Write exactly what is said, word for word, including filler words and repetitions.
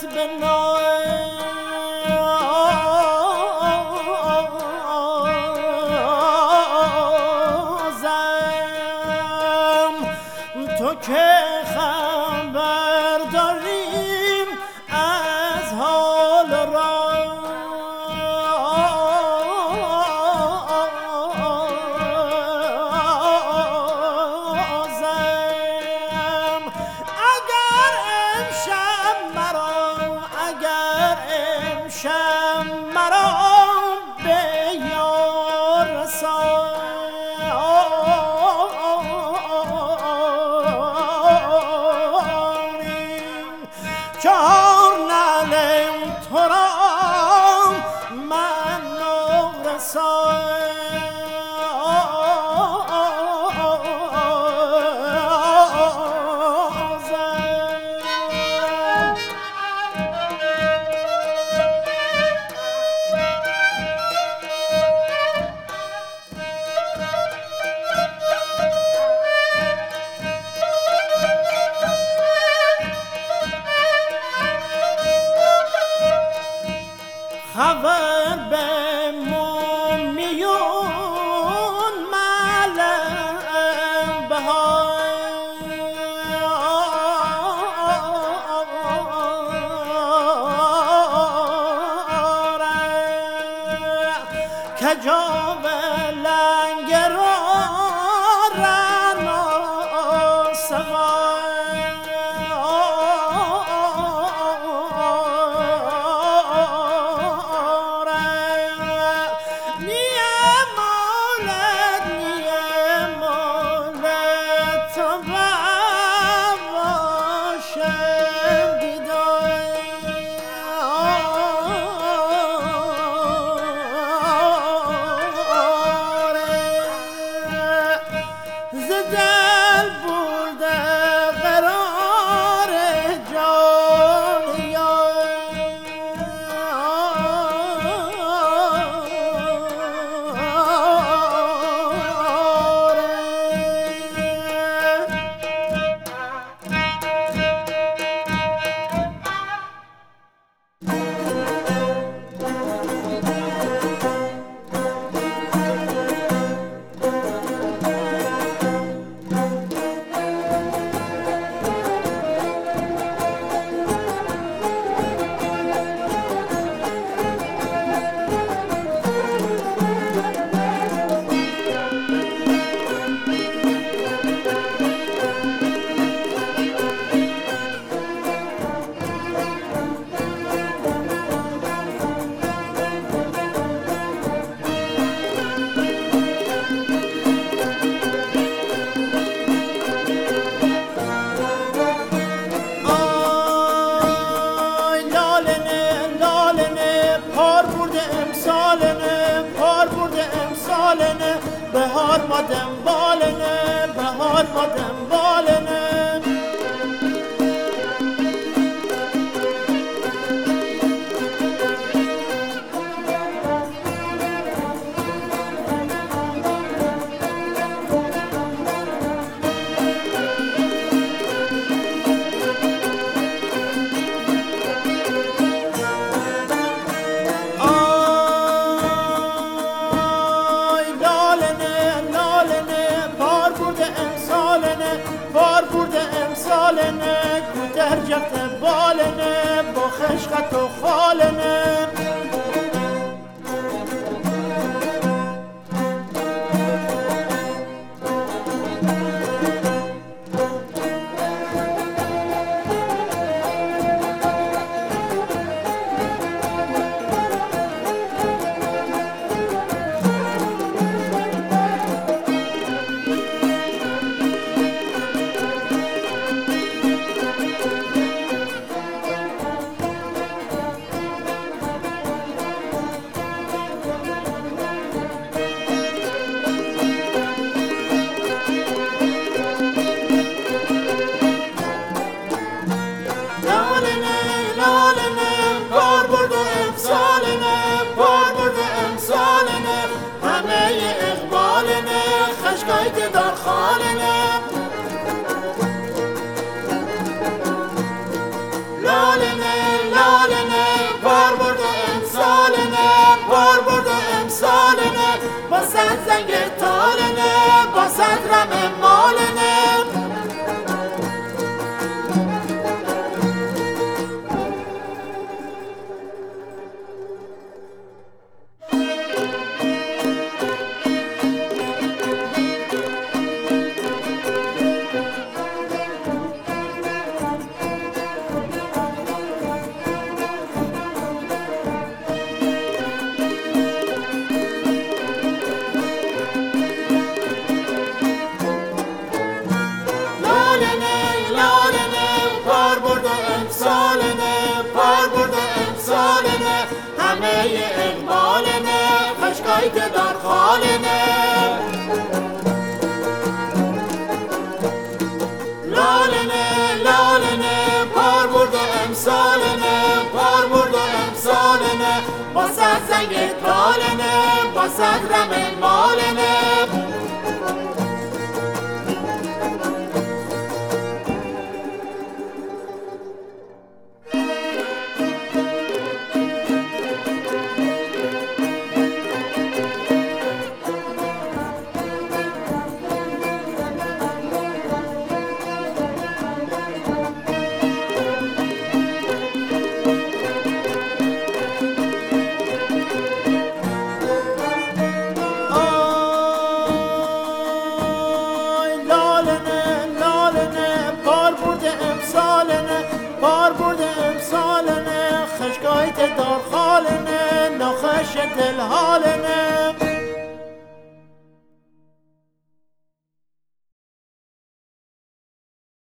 به نازم تو که خبر داریم از حال رازم اگر امشب مرا اگر امشب مرا به یار رسانی چهار نعلم تو را من نرسازم خبر به مومیون معلم بهاره کجا به لنگر رنا دل برده قرار جان بهار ما دنبالنه بهار ما دنبالنه بالنه کودر جفت بالنه با خشقت و خالنه صدرم مالنه همه اقبالنه خشکایی که در خالنه لالنه لالنه پار برده امسالنه پار برده امسالنه با صد زنگ تالنه با صد رم مالنه بار برده امسالنه خشکایت دار خالنه ناخش دل حالنه